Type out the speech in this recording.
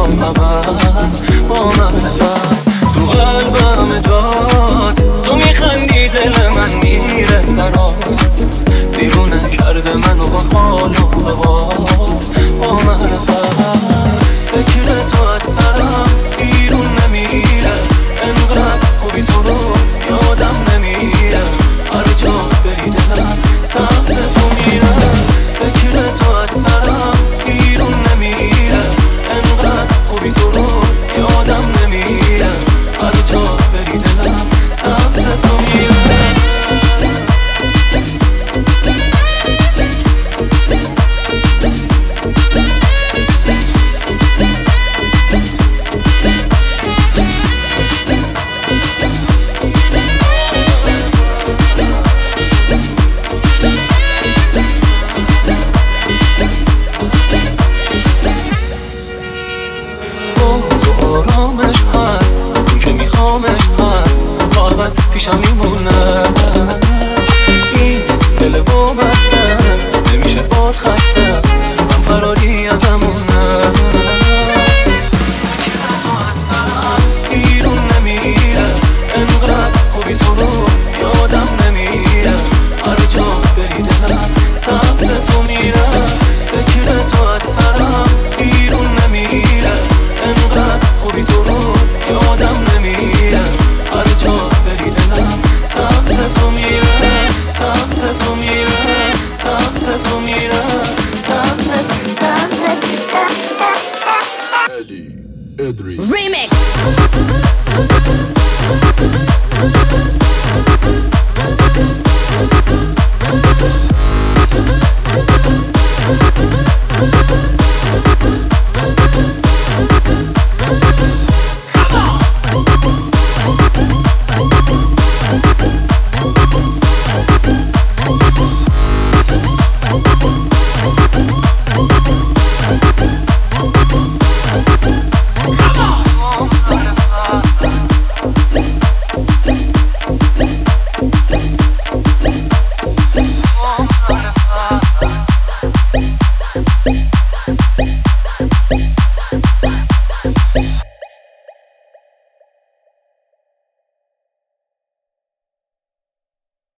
ابد با معرفت. تو قلبم جات تو میخندی دل من میره برات، دیوونه کرده منو با حال و هوات با معرفت. فکر تو از سرم بیرون نمیره، انقدر خوبی تو رو یادم نمیره، هر جا بری دلم سمت تو میره. فکر تو از سرم بیرون نمیره، انقدر خوبی تو رو یادم نمیره، هر جا بری دلم سمت تو میره. آرامش هست اون که میخوامش هست، تا ابد پیشم میمونه. این دل و بسته نمیشه باد خسته،